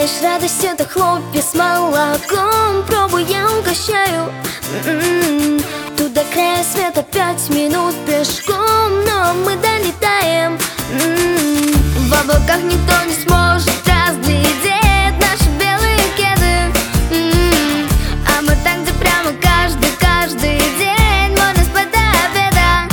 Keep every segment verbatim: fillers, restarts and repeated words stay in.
знаешь, радость — это хлопья с молоком. Пробуй, я угощаю. М-м-м. Туда края света пять минут пешком, но мы долетаем. М-м-м. В облаках никто не сможет разглядеть наши белые кеды. М-м-м. А мы там, где прямо каждый, каждый день можно спать до обеда.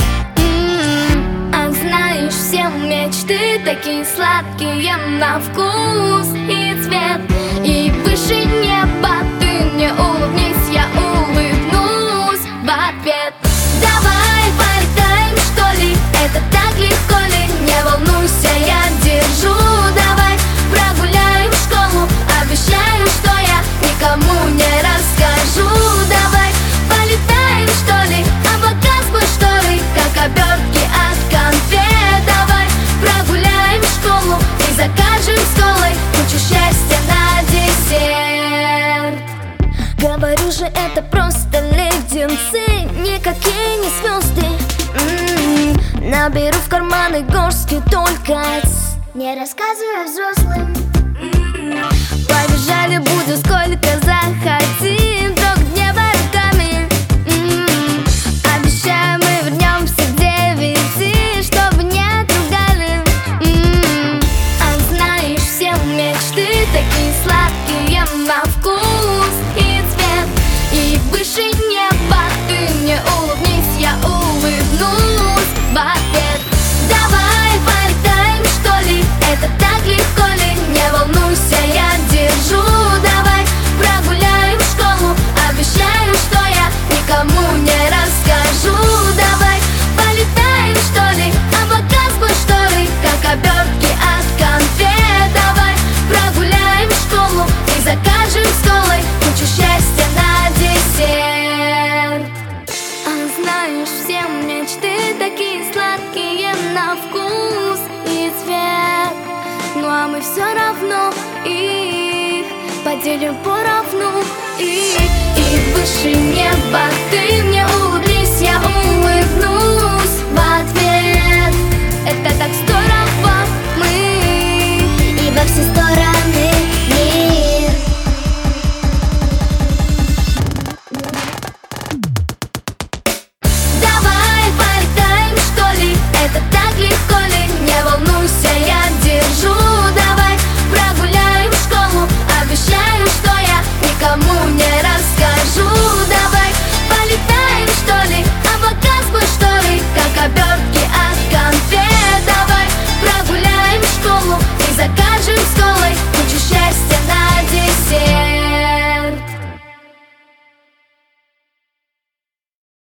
М-м-м. А знаешь, все мечты такие сладкие на вкус и цвет. И выше неба ты мне улыбнись, я улыбнусь в ответ. Давай полетаем, что ли, это так легко ли? Не волнуйся, я держу. Давай прогуляем школу, обещаю, что я никому не расскажу. Давай полетаем, что ли, облака сквозь шторы, как обертки от конфет. Давай прогуляем школу и закажем с колой кучу счастья на десерт. Говорю же, это просто леденцы, никакие не звезды. М-м-м. Наберу в карманы горстки только ц. Не рассказывай взрослым. М-м-м. Побежали, буду сколько захотим, трогать небо руками. М-м-м. Обещаю, мы вернемся к девяти, чтобы не отругали. М-м-м. А знаешь, все мечты такие сладкие на вкус и цвет. И выше неба ты мне улыбнись, я улыбнусь в ответ. Давай полетаем, что ли, это так легко ли? Не волнуйся, я держу. Давай прогуляем школу, обещаю, что я никому не расскажу. Давай полетаем, что ли, облака сквозь шторы, как обертки от конфет. Давай прогуляем школу и закажем с колой кучу счастья на десерт. А знаешь, все мечты такие сладкие на вкус и цвет. Ну а мы все равно их поделим поровну. И, и выше неба ты мне